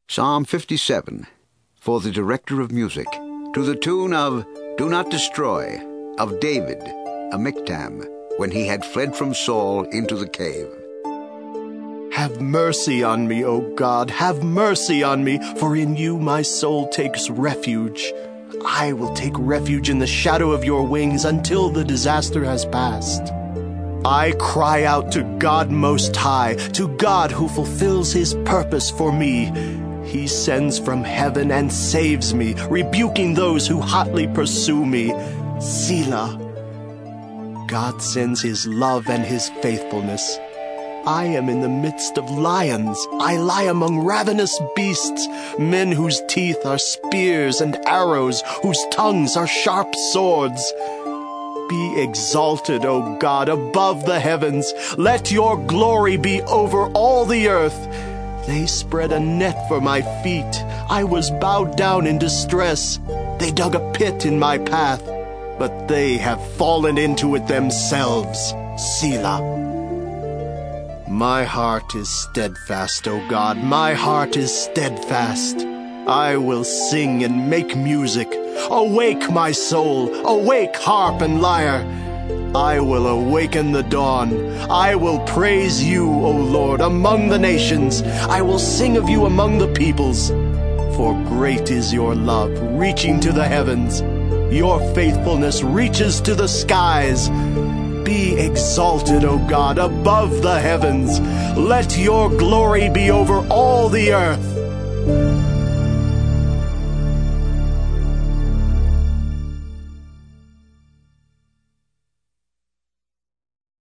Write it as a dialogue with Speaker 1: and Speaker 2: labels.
Speaker 1: Psalm 57, for the director of music, to the tune of Do Not Destroy, of David, a miktam, when he had fled from Saul into the cave.
Speaker 2: Have mercy on me, O God, have mercy on me, for in you my soul takes refuge. I will take refuge in the shadow of your wings until the disaster has passed. I cry out to God Most High, to God who fulfills his purpose for me. He sends from heaven and saves me, rebuking those who hotly pursue me. Selah. God sends his love and his faithfulness. I am in the midst of lions. I lie among ravenous beasts, men whose teeth are spears and arrows, whose tongues are sharp swords. Be exalted, O God, above the heavens. Let your glory be over all the earth. They spread a net for my feet. I was bowed down in distress. They dug a pit in my path, but they have fallen into it themselves. Selah. My heart is steadfast, O God. My heart is steadfast. I will sing and make music. Awake, my soul. Awake, harp and lyre. I will awaken the dawn. I will praise you, O Lord, among the nations. I will sing of you among the peoples. For great is your love, reaching to the heavens. Your faithfulness reaches to the skies. Be exalted, O God, above the heavens. Let your glory be over all the earth.